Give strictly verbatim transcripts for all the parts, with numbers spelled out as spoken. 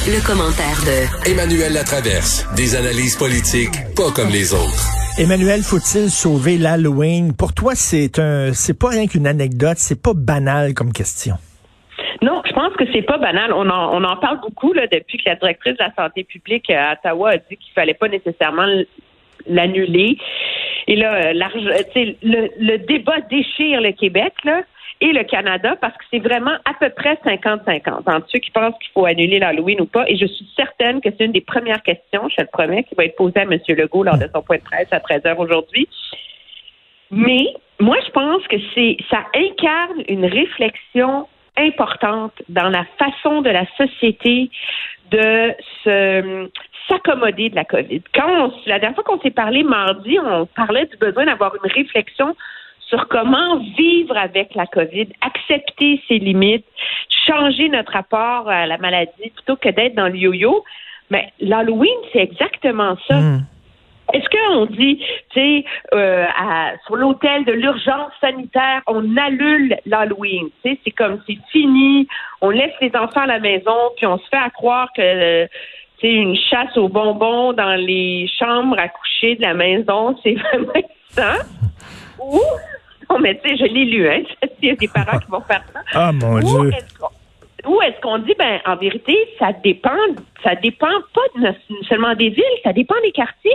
Le commentaire de Emmanuel Latraverse. Des analyses politiques pas comme les autres. Emmanuel, faut-il sauver l'Halloween? Pour toi, c'est un, c'est pas rien qu'une anecdote, c'est pas banal comme question. Non, je pense que c'est pas banal. On en, on en parle beaucoup là, depuis que la directrice de la santé publique à Ottawa a dit qu'il fallait pas nécessairement l'annuler. Et là, le, le débat déchire le Québec là, et le Canada parce que c'est vraiment à peu près cinquante cinquante entre ceux qui pensent qu'il faut annuler l'Halloween ou pas. Et je suis certaine que c'est une des premières questions, je te le promets, qui va être posée à M. Legault lors de son point de presse à treize heures aujourd'hui. Mais moi, je pense que c'est ça incarne une réflexion importante dans la façon de la société de se s'accommoder de la COVID. Quand on, la dernière fois qu'on s'est parlé mardi, on parlait du besoin d'avoir une réflexion sur comment vivre avec la COVID, accepter ses limites, changer notre rapport à la maladie plutôt que d'être dans le yo-yo. Mais l'Halloween, c'est exactement ça. Mmh. Est-ce qu'on dit, tu sais, euh, à, sur l'hôtel de l'urgence sanitaire, on annule l'Halloween, tu sais, c'est comme c'est fini, on laisse les enfants à la maison, puis on se fait à croire que, tu sais, une chasse aux bonbons dans les chambres à coucher de la maison, c'est vraiment ça? Ou, non, mais tu sais, je l'ai lu, hein, il y a des parents qui vont faire ça. Ah, mon Ou Dieu! Est-ce qu'on, ou est-ce qu'on dit, ben, en vérité, ça dépend, ça dépend pas de, seulement des villes, ça dépend des quartiers.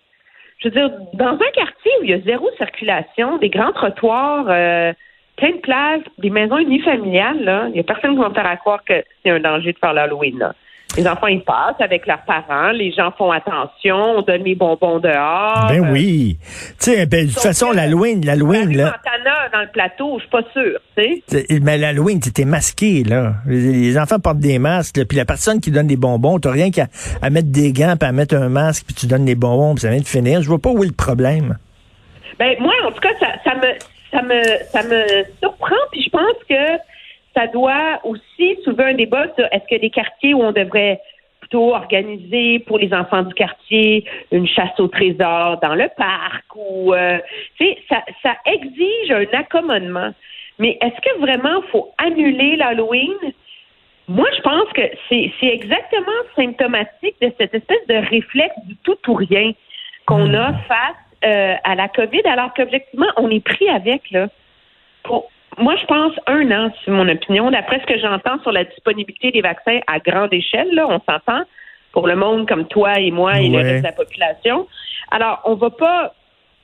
Je veux dire, dans un quartier où il y a zéro circulation, des grands trottoirs, euh, plein de places, des maisons unifamiliales, là, il n'y a personne qui va me faire à croire que c'est un danger de faire l'Halloween, là. Les enfants, ils passent avec leurs parents, les gens font attention, on donne les bonbons dehors. Ben oui. Tu sais, ben, de toute façon, l'Halloween, l'Halloween, là. Montana, dans le plateau, je suis pas sûre, tu sais. Mais l'Halloween, t'es masqué, là. Les enfants portent des masques, là, puis la personne qui donne des bonbons, t'as rien qu'à à mettre des gants, puis à mettre un masque, puis tu donnes des bonbons, puis ça vient de finir. Je vois pas où est le problème. Ben, moi, en tout cas, ça, ça me, ça me, ça me surprend, puis je pense que ça doit aussi soulever un débat sur est-ce qu'il y a des quartiers où on devrait plutôt organiser pour les enfants du quartier une chasse au trésor dans le parc ou euh, tu sais, ça, ça exige un accommodement. Mais est-ce que vraiment il faut annuler l'Halloween? Moi, je pense que c'est, c'est exactement symptomatique de cette espèce de réflexe du tout ou rien qu'on a face euh, à la COVID, alors qu'objectivement, on est pris avec, là. Pour, moi, je pense un an, c'est mon opinion. D'après ce que j'entends sur la disponibilité des vaccins à grande échelle, là, on s'entend, pour le monde comme toi et moi et ouais. le reste de la population. Alors, on va pas,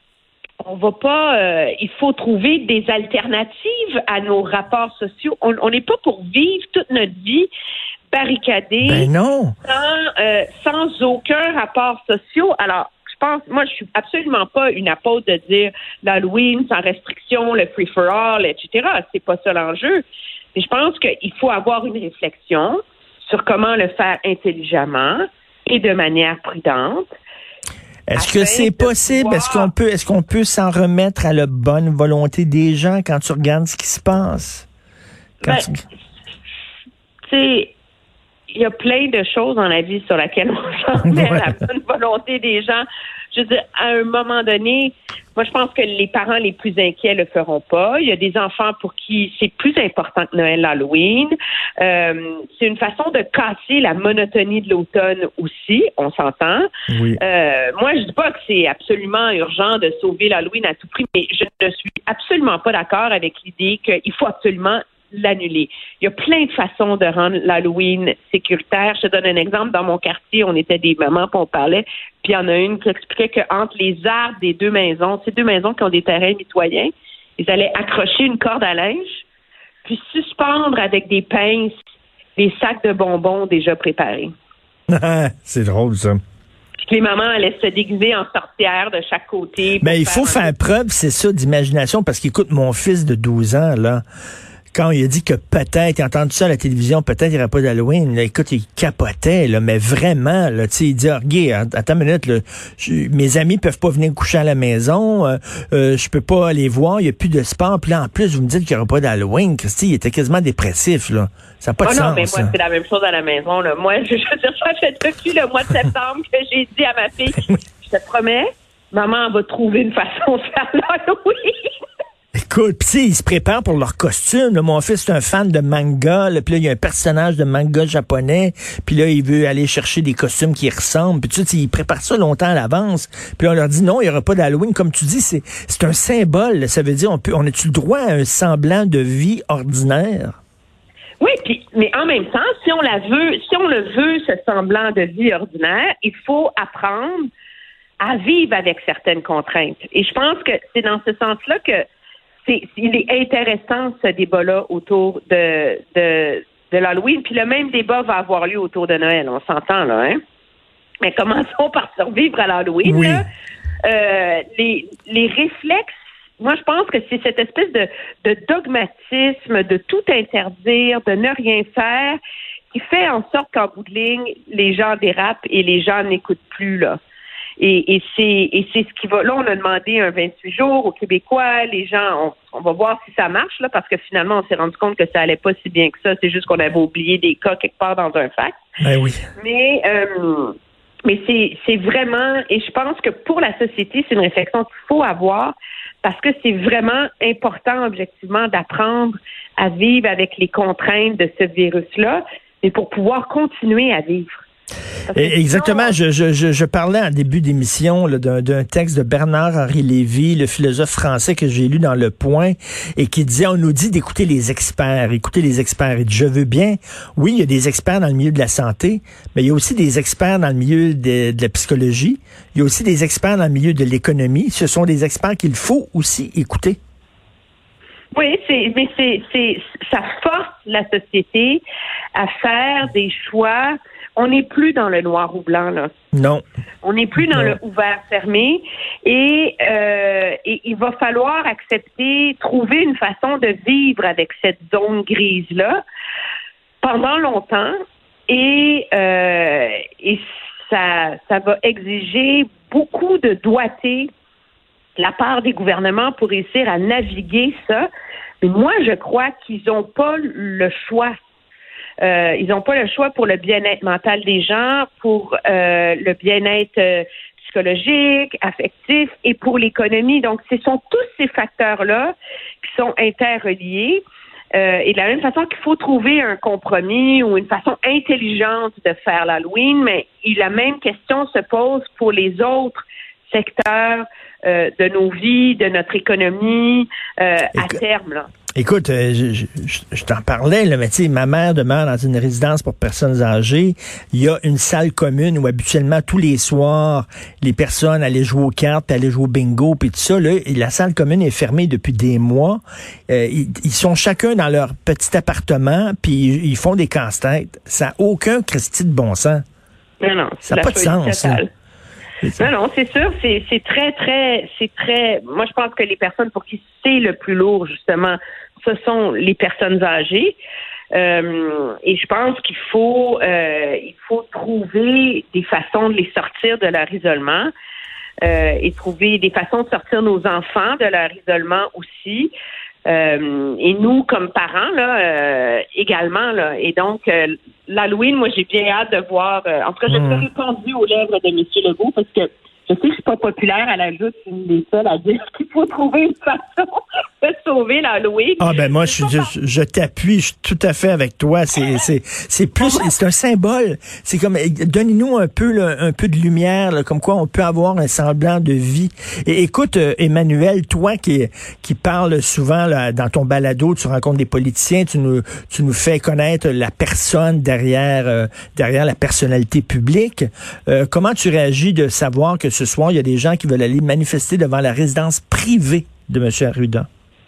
on va pas, euh, il faut trouver des alternatives à nos rapports sociaux. On n'est pas pour vivre toute notre vie barricadée, ben non. Sans, euh, sans aucun rapport social. Alors, je pense, moi, je suis absolument pas une apôtre de dire l'Halloween sans restriction, le free-for-all, et cetera. C'est pas ça l'enjeu. Mais je pense qu'il faut avoir une réflexion sur comment le faire intelligemment et de manière prudente. Est-ce que c'est possible? Pouvoir... Est-ce qu'on peut, est-ce qu'on peut s'en remettre à la bonne volonté des gens quand tu regardes ce qui se passe? Quand ben, tu sais, il y a plein de choses dans la vie sur lesquelles on s'en met à la bonne volonté des gens. Je veux dire, à un moment donné, moi, je pense que les parents les plus inquiets le feront pas. Il y a des enfants pour qui c'est plus important que Noël, Halloween. Euh, c'est une façon de casser la monotonie de l'automne aussi, on s'entend. Oui. Euh, moi, je dis pas que c'est absolument urgent de sauver l'Halloween à tout prix, mais je ne suis absolument pas d'accord avec l'idée qu'il faut absolument l'annuler. Il y a plein de façons de rendre l'Halloween sécuritaire. Je te donne un exemple. Dans mon quartier, on était des mamans, puis on parlait, puis il y en a une qui expliquait qu'entre les arbres des deux maisons, ces deux maisons qui ont des terrains mitoyens, ils allaient accrocher une corde à linge, puis suspendre avec des pinces des sacs de bonbons déjà préparés. C'est drôle, ça. Puis que les mamans allaient se déguiser en sorcières de chaque côté. Ben, il faut faire, faire preuve, c'est ça, d'imagination, parce qu'écoute, mon fils de douze ans, là, quand il a dit que peut-être, il a entendu ça à la télévision, peut-être il n'y aurait pas d'Halloween, là, écoute, il capotait, là, mais vraiment, là, tu sais, il dit, ah, regarde, attends une minute, là, je, mes amis peuvent pas venir coucher à la maison, euh, euh, je peux pas aller voir, il n'y a plus de sport, puis là, en plus, vous me dites qu'il n'y aura pas d'Halloween, Christy, il était quasiment dépressif, là. Ça n'a pas oh de non, sens. mais moi, c'est la même chose à la maison, là. Moi, je, je veux dire, ça fait depuis le mois de septembre que j'ai dit à ma fille, je te promets, maman va trouver une façon de faire l'Halloween. Écoute, pis tu sais, ils se préparent pour leur costume. Là. Mon fils est un fan de manga, là, puis là, il y a un personnage de manga japonais, puis là, il veut aller chercher des costumes qui ressemblent. Puis tu sais, ils préparent ça longtemps à l'avance. Puis on leur dit non, il n'y aura pas d'Halloween. Comme tu dis, c'est c'est un symbole. Ça veut dire, on peut, on a-tu le droit à un semblant de vie ordinaire? Oui, puis mais en même temps, si on la veut, si on le veut, ce semblant de vie ordinaire, il faut apprendre à vivre avec certaines contraintes. Et je pense que c'est dans ce sens-là que c'est, il est intéressant ce débat-là autour de, de, de l'Halloween. Puis le même débat va avoir lieu autour de Noël, on s'entend là, hein? Mais commençons par survivre à l'Halloween. Oui. Là. Euh, les, les réflexes, moi je pense que c'est cette espèce de, de dogmatisme, de tout interdire, de ne rien faire, qui fait en sorte qu'en bout de ligne, les gens dérapent et les gens n'écoutent plus, là. Et, et c'est et c'est ce qui va. Là, on a demandé un vingt-huit jours aux Québécois. Les gens, on, on va voir si ça marche là, parce que finalement, on s'est rendu compte que ça allait pas si bien que ça. C'est juste qu'on avait oublié des cas quelque part dans un fax. Ben oui. Mais euh, mais c'est c'est vraiment. Et je pense que pour la société, c'est une réflexion qu'il faut avoir parce que c'est vraiment important, objectivement, d'apprendre à vivre avec les contraintes de ce virus-là, mais pour pouvoir continuer à vivre. Exactement. Je, je, je, je parlais en début d'émission là, d'un, d'un texte de Bernard-Henri Lévy, le philosophe français que j'ai lu dans Le Point, et qui disait, on nous dit d'écouter les experts, écouter les experts. Et je veux bien, oui, il y a des experts dans le milieu de la santé, mais il y a aussi des experts dans le milieu de, de la psychologie. Il y a aussi des experts dans le milieu de l'économie. Ce sont des experts qu'il faut aussi écouter. Oui, c'est, mais c'est, c'est, ça force la société à faire des choix. On n'est plus dans le noir ou blanc, là. Non. On n'est plus dans non. le ouvert-fermé. Et, euh, et il va falloir accepter, trouver une façon de vivre avec cette zone grise-là pendant longtemps. Et, euh, et ça, ça va exiger beaucoup de doigté de la part des gouvernements pour réussir à naviguer ça. Mais moi, je crois qu'ils n'ont pas le choix. Euh, ils n'ont pas le choix pour le bien-être mental des gens, pour euh, le bien-être euh, psychologique, affectif et pour l'économie. Donc, ce sont tous ces facteurs-là qui sont interreliés. Euh, et de la même façon qu'il faut trouver un compromis ou une façon intelligente de faire l'Halloween, mais la même question se pose pour les autres secteurs euh, de nos vies, de notre économie euh, à terme, là. Écoute, euh, je, je, je t'en parlais, là, mais tu sais, ma mère demeure dans une résidence pour personnes âgées. Il y a une salle commune où habituellement, tous les soirs, les personnes allaient jouer aux cartes, puis allaient jouer au bingo, puis tout ça. Là, et la salle commune est fermée depuis des mois. Euh, ils, ils sont chacun dans leur petit appartement, puis ils, ils font des casse-têtes. Ça n'a aucun Christi de bon sens. Non, non. Ça n'a pas de sens. Non, non, c'est sûr, c'est, c'est très, très, c'est très, moi, je pense que les personnes pour qui c'est le plus lourd, justement, ce sont les personnes âgées. Euh, et je pense qu'il faut, euh, il faut trouver des façons de les sortir de leur isolement euh, et trouver des façons de sortir nos enfants de leur isolement aussi. Euh, et nous, comme parents, là, euh, également, là. Et donc, euh, l'Halloween, moi, j'ai bien hâte de voir. Euh, en tout cas, je serai répondu aux lèvres de M. Legault parce que je sais que je suis pas populaire à la lutte, c'est une des seules à dire qu'il faut trouver une façon de sauver l'Halloween. Ah ben moi, je, je, je t'appuie, je suis tout à fait avec toi. C'est c'est c'est plus, c'est un symbole. C'est comme, donnez-nous un peu là, un peu de lumière, là, comme quoi on peut avoir un semblant de vie. Et écoute, euh, Emmanuel, toi qui qui parles souvent là, dans ton balado, tu rencontres des politiciens, tu nous tu nous fais connaître la personne derrière euh, derrière la personnalité publique. Euh, comment tu réagis de savoir que ce soir, il y a des gens qui veulent aller manifester devant la résidence privée de M. Arruda?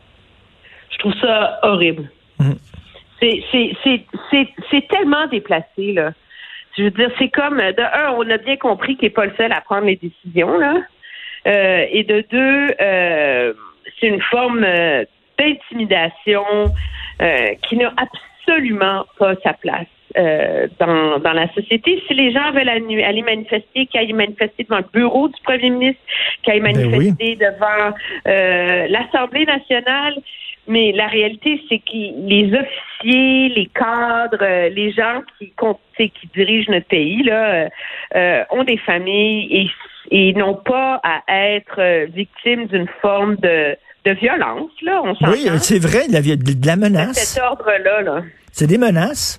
Je trouve ça horrible. Mmh. C'est, c'est, c'est, c'est, c'est tellement déplacé, là. Je veux dire, c'est comme, de un, on a bien compris qu'il n'est pas le seul à prendre les décisions, là. Euh, et de deux, euh, c'est une forme euh, d'intimidation euh, qui n'a absolument pas sa place. Euh, dans, dans la société. Si les gens veulent aller, aller manifester, qu'ils aillent manifester devant le bureau du premier ministre, qu'ils aillent manifester ben oui. devant euh, l'Assemblée nationale, mais la réalité, c'est que les officiers, les cadres, les gens qui, qui dirigent notre pays là, euh, ont des familles et, et n'ont pas à être victimes d'une forme de de violence, là, on s'entend. Oui, c'est vrai, de la, de la menace. De cet ordre-là, là. C'est des menaces.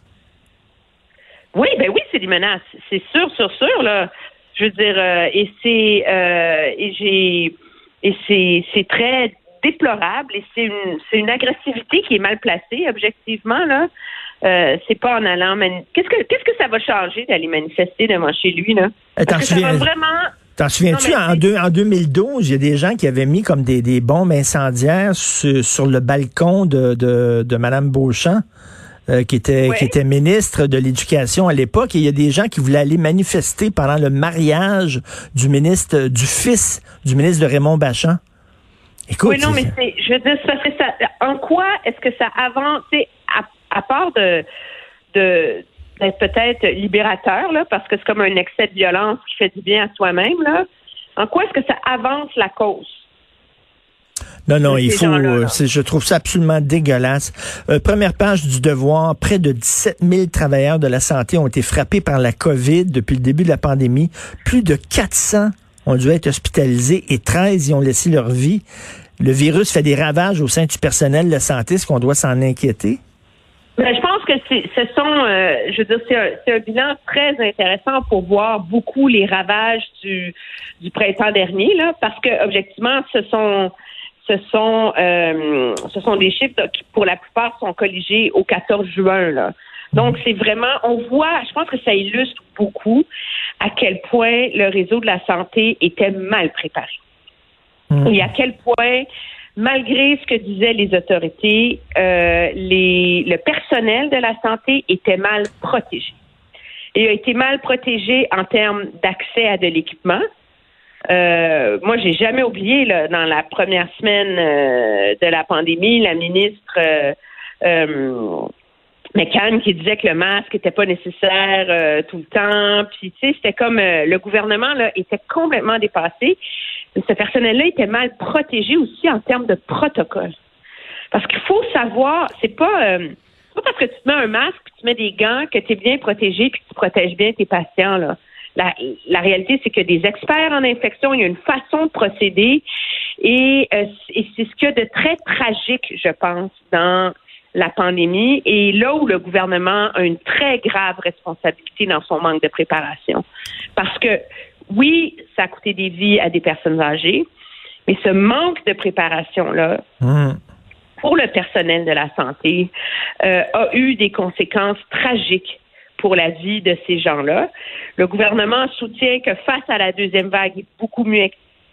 Oui, ben oui, c'est des menaces. C'est sûr, sûr, sûr, là. Je veux dire, euh, et c'est euh, et j'ai et c'est c'est très déplorable et c'est une c'est une agressivité qui est mal placée, objectivement, là. Euh, c'est pas en allant mani- qu'est-ce que qu'est-ce que ça va changer d'aller manifester devant chez lui, là? T'en Parce que ça va vraiment. T'en souviens-tu, en, deux, en deux mille douze, il y a des gens qui avaient mis comme des, des bombes incendiaires sur, sur le balcon de, de, de Mme Beauchamp, euh, qui était ouais. qui était ministre de l'Éducation à l'époque, et il y a des gens qui voulaient aller manifester pendant le mariage du ministre, du fils du ministre de Raymond Bachand. Écoute, oui, non, mais c'est, je veux dire, ça, c'est ça. En quoi est-ce que ça avance, à, à part de, de d'être peut-être libérateur, là, parce que c'est comme un excès de violence qui fait du bien à soi-même, là. En quoi est-ce que ça avance la cause? Non, non, il faut. Euh, je trouve ça absolument dégueulasse. Euh, première page du Devoir, près de dix-sept mille travailleurs de la santé ont été frappés par la COVID depuis le début de la pandémie. Plus de quatre cents ont dû être hospitalisés et treize y ont laissé leur vie. Le virus fait des ravages au sein du personnel de santé. Est-ce qu'on doit s'en inquiéter? Ben, je pense que c'est, ce sont, euh, je veux dire, c'est un, c'est un bilan très intéressant pour voir beaucoup les ravages du, du printemps dernier, là, parce que objectivement, ce sont, ce sont, euh, ce sont des chiffres qui, pour la plupart, sont colligés au quatorze juin, là. Donc, c'est vraiment, on voit, je pense que ça illustre beaucoup à quel point le réseau de la santé était mal préparé. Mmh. Et à quel point, malgré ce que disaient les autorités, euh, les, le personnel de la santé était mal protégé. Et a été mal protégé en termes d'accès à de l'équipement. Euh, moi, j'ai jamais oublié, là, dans la première semaine euh, de la pandémie, la ministre euh, euh, McCann qui disait que le masque n'était pas nécessaire euh, tout le temps. Puis, tu sais, c'était comme euh, le gouvernement là était complètement dépassé. Ce personnel-là était mal protégé aussi en termes de protocole. Parce qu'il faut savoir, c'est pas, euh, pas parce que tu te mets un masque, puis tu mets des gants, que tu es bien protégé, puis que tu protèges bien tes patients, là. La, la réalité, c'est que des experts en infection, il y a une façon de procéder, et, euh, et c'est ce qu'il y a de très tragique, je pense, dans la pandémie, et là où le gouvernement a une très grave responsabilité dans son manque de préparation. Parce que, oui, ça a coûté des vies à des personnes âgées, mais ce manque de préparation-là, mmh. pour le personnel de la santé, euh, a eu des conséquences tragiques pour la vie de ces gens-là. Le gouvernement soutient que face à la deuxième vague, il est beaucoup mieux,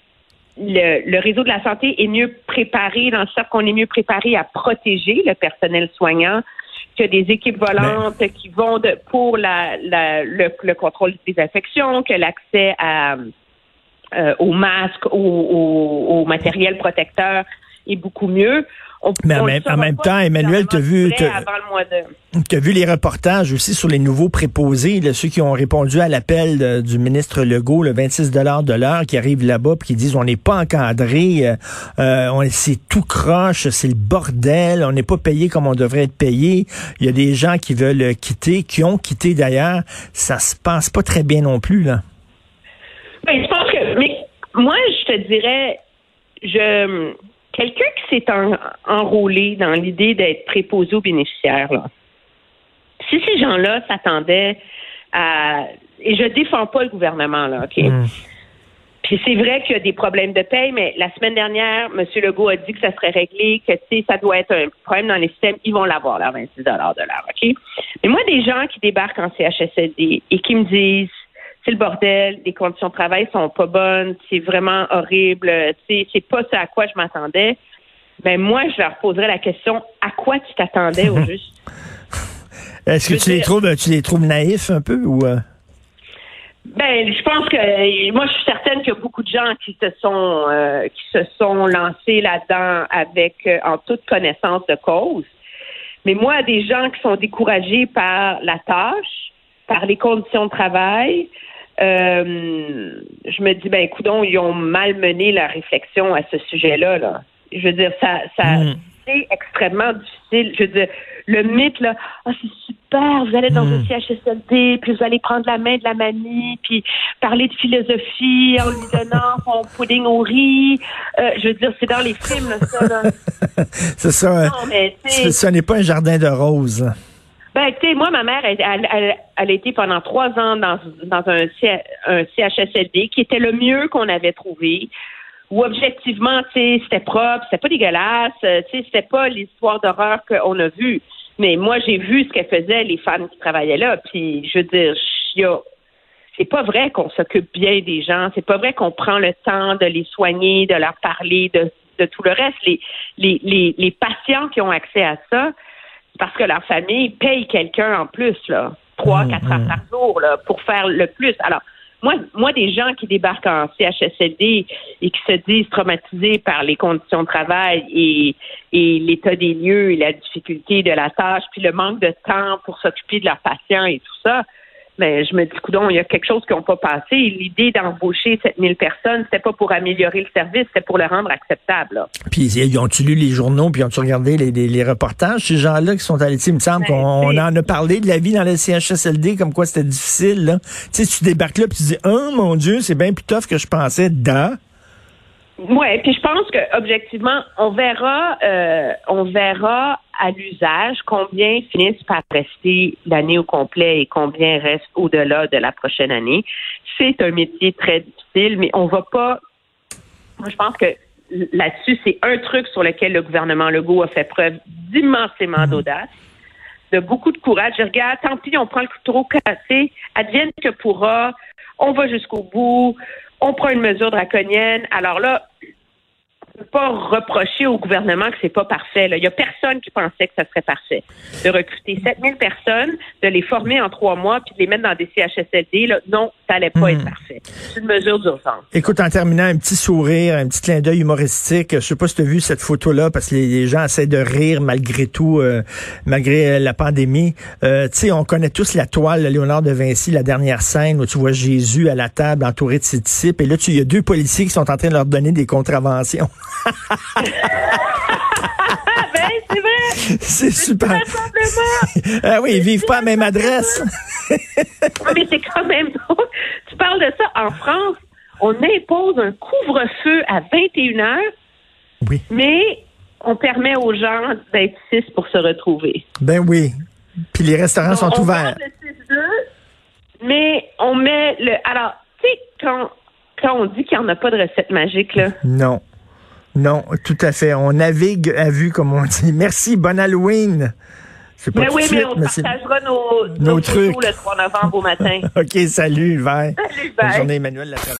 le, le réseau de la santé est mieux préparé, dans le sens qu'on est mieux préparé à protéger le personnel soignant, que des équipes volantes Mais... qui vont de, pour la, la, le, le contrôle des infections, que l'accès à, euh, aux masques, au, au, au matériel protecteur est beaucoup mieux. On, Mais en même, en même temps, Emmanuel, t'as vu, t'as, de... t'as vu les reportages aussi sur les nouveaux préposés, là, ceux qui ont répondu à l'appel de, du ministre Legault, le vingt-six dollars de l'heure, qui arrivent là-bas puis qui disent on n'est pas encadré, euh, on, c'est tout croche, c'est le bordel, on n'est pas payé comme on devrait être payé. Il y a des gens qui veulent quitter, qui ont quitté d'ailleurs. Ça se passe pas très bien non plus, là. Mais je pense que, mais moi, je te dirais, je quelqu'un qui s'est en, enrôlé dans l'idée d'être préposé aux bénéficiaires, là. Si ces gens-là s'attendaient à... Et je défends pas le gouvernement, là, OK? Mm. Puis c'est vrai qu'il y a des problèmes de paye, mais la semaine dernière, M. Legault a dit que ça serait réglé, que, tu sais, ça doit être un problème dans les systèmes. Ils vont l'avoir, leur vingt-six dollars de l'heure, OK? Mais moi, des gens qui débarquent en C H S L D et qui me disent c'est le bordel, les conditions de travail sont pas bonnes, c'est vraiment horrible, c'est, c'est pas ce à quoi je m'attendais. Ben moi, je leur poserais la question, à quoi tu t'attendais au juste? Est-ce que tu dire, les trouves, tu les trouves naïfs un peu ou? Euh... Ben, je pense que moi, je suis certaine qu'il y a beaucoup de gens qui se sont euh, qui se sont lancés là-dedans avec euh, en toute connaissance de cause. Mais moi, des gens qui sont découragés par la tâche, par les conditions de travail. Euh, je me dis, ben, coudonc, ils ont mal mené la réflexion à ce sujet-là, là. Je veux dire, ça, ça, mmh. été extrêmement difficile. Je veux dire, le mythe, là, ah, c'est super, vous allez dans mmh. un C H S L D, puis vous allez prendre la main de la mamie, puis parler de philosophie en lui donnant son pudding au riz. Euh, je veux dire, c'est dans les films, là, ça, là. C'est ça. Non, mais, ce n'est pas un jardin de roses. Ben, tu sais, moi, ma mère, elle, elle, elle, elle a été pendant trois ans dans, dans un, un C H S L D qui était le mieux qu'on avait trouvé, où objectivement, tu sais, c'était propre, c'était pas dégueulasse, tu sais, c'était pas l'histoire d'horreur qu'on a vue. Mais moi, j'ai vu ce qu'elle faisait, les femmes qui travaillaient là, puis je veux dire, y a, c'est pas vrai qu'on s'occupe bien des gens, c'est pas vrai qu'on prend le temps de les soigner, de leur parler, de, de tout le reste. Les, les, les, les patients qui ont accès à ça, parce que leur famille paye quelqu'un en plus, là, trois, mmh, quatre mmh. heures par jour, là, pour faire le plus. Alors, moi, moi, des gens qui débarquent en C H S L D et qui se disent traumatisés par les conditions de travail et, et l'état des lieux et la difficulté de la tâche, puis le manque de temps pour s'occuper de leurs patients et tout ça, mais je me dis, coudonc, il y a quelque chose qui n'a pas passé. L'idée d'embaucher sept mille personnes, c'était pas pour améliorer le service, c'était pour le rendre acceptable. Là. Puis, ils ont-tu lu les journaux, puis ont-tu regardé les, les, les reportages, ces gens-là qui sont allés, il me semble ben, qu'on on en a parlé de la vie dans le C H S L D, comme quoi c'était difficile, là. Tu sais, tu débarques là, puis tu dis, oh mon Dieu, c'est bien plus tough que je pensais, da. Ouais, puis je pense que objectivement, on verra, euh, on verra à l'usage combien finissent par rester l'année au complet et combien restent au-delà de la prochaine année. C'est un métier très difficile, mais on va pas. Moi, je pense que là-dessus, c'est un truc sur lequel le gouvernement Legault a fait preuve d'immensément d'audace, de beaucoup de courage. Je regarde, tant pis, on prend le couteau cassé, advienne que pourra, on va jusqu'au bout. On prend une mesure draconienne. Alors là, on ne peut pas reprocher au gouvernement que c'est pas parfait. Là. Il y a personne qui pensait que ça serait parfait. De recruter sept mille personnes, de les former en trois mois, puis de les mettre dans des C H S L D, là, non, ça allait pas mmh. être parfait. C'est une mesure d'urgence. Écoute, en terminant, un petit sourire, un petit clin d'œil humoristique. Je sais pas si tu as vu cette photo-là, parce que les, les gens essaient de rire malgré tout, euh, malgré euh, la pandémie. Euh, tu sais, on connaît tous la toile de Léonard de Vinci, la dernière scène où tu vois Jésus à la table entouré de ses disciples. Et là, il y a deux policiers qui sont en train de leur donner des contraventions. Ben, c'est vrai. C'est super. Ah oui, ils vivent pas à la même adresse. Mais c'est quand même drôle. Tu parles de ça. En France, on impose un couvre-feu à vingt et une heures. Oui. Mais on permet aux gens d'être six pour se retrouver. Ben oui. Puis les restaurants on, sont on ouverts. Le six deux, mais on met le. Alors, tu sais, quand, quand on dit qu'il n'y en a pas de recette magique, là. Non. Non, tout à fait. On navigue à vue, comme on dit. Merci, bon Halloween. C'est pas mais oui, suite, mais on mais partagera nos, nos, nos trucs le trois novembre au matin. OK, salut, bye. Salut, bye. Bonne journée, Emmanuel Laferrière.